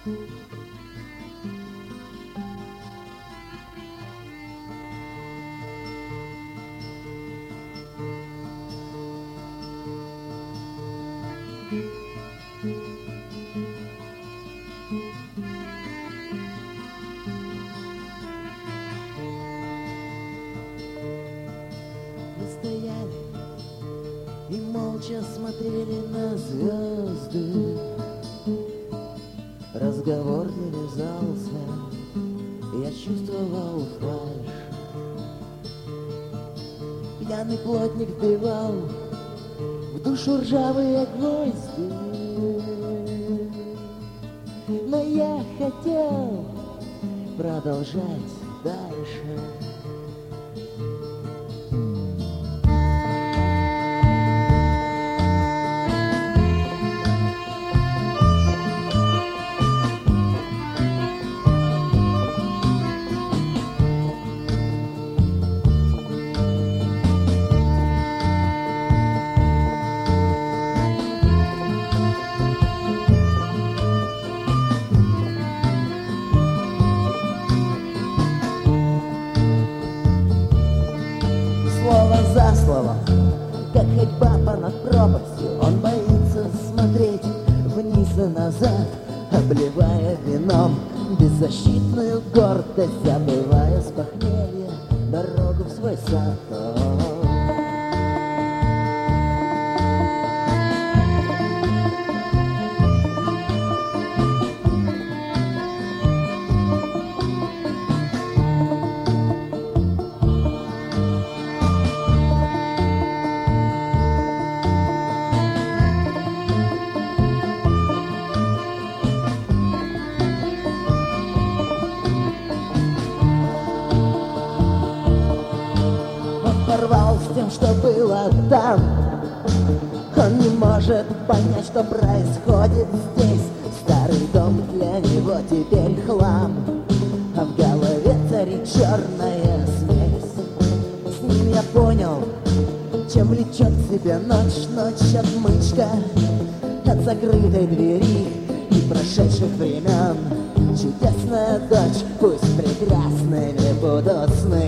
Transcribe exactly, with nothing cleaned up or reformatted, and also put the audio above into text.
И молча смотрели на звезды. Разговор не вязался, я чувствовал фальшь. Пьяный плотник вбивал в душу ржавые гвозди. Но я хотел продолжать дальше. Слово за словом, как ходьба понад пропастью, он боится смотреть вниз и назад, обливая вином беззащитную гордость, забывая с похмелья дорогу в свой сад. Порвал с тем, что было там. Он не может понять, что происходит здесь. Старый дом для него теперь хлам, а в голове царит черная смесь. С ним я понял, чем влечет к себе ночь. Ночь отмычка от закрытой двери и прошедших времен. Чудесная дочь, пусть прекрасными будут сны.